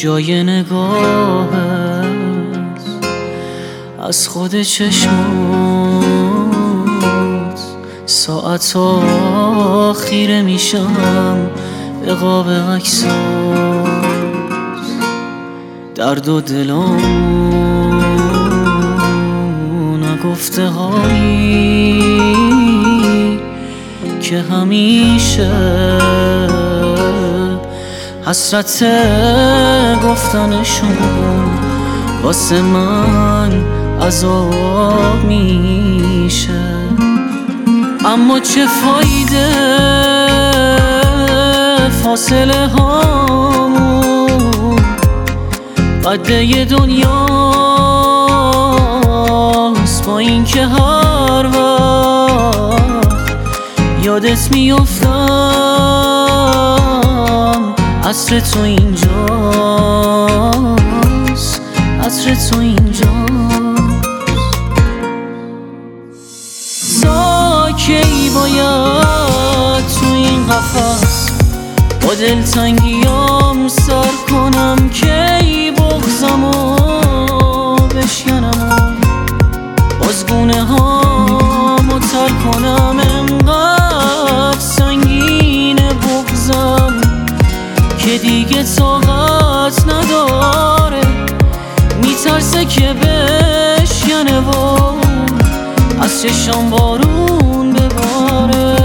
جای نگاهت از خود چشمات ساعتها خیره میشم به قاب عکسات. درد و دلم نگفته هایی که همیشه حسرت گفتنشون واسه من عذاب میشه. اما چه فایده فاصله هامون قده دنیاست، با این که هر وقت یادت میافتم عطر تو اینجاست، عطر تو اینجاست. کی باید تو این قفس با دلتنگیام سر کنم، کی بغضمو بشکنم باز گونه هامو تر کنم. انقدر سنگین بغضم که دیگه طاقت نداره، میترسه که بشکنه و از چشام بارون بباره.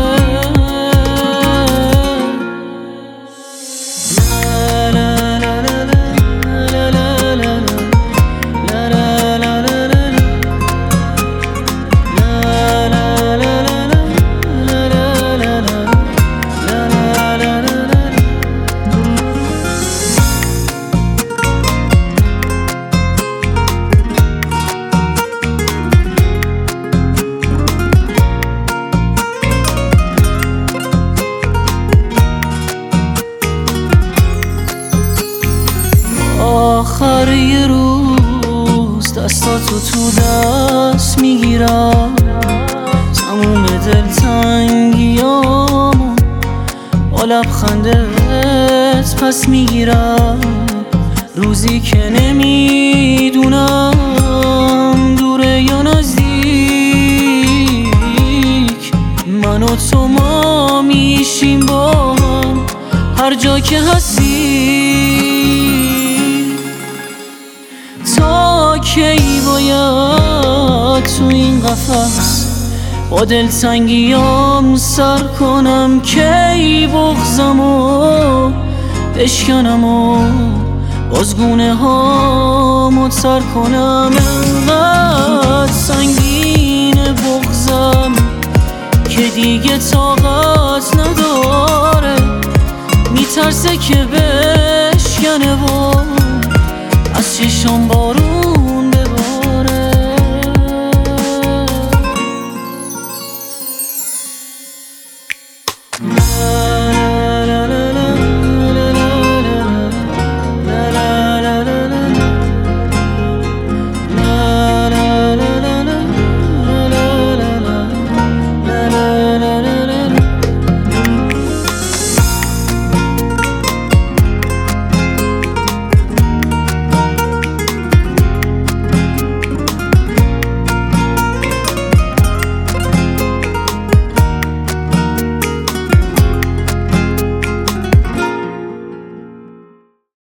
آخر یه روز دستاتو تو دست میگیرم، تموم دلتنگیامو با لبخندت پس میگیرم. روزی که نمیدونم دوره یا نزدیک، من و تو ما میشیم با هم هر جا که هستی. تا کی باید تو این قفس با دلتنگیام سر کنم، کی بغضمو بشکنم و باز گونه هامو تر کنم. انقدر سنگین بغضم که دیگه طاقت نداره، میترسه که بشکنه و از چشام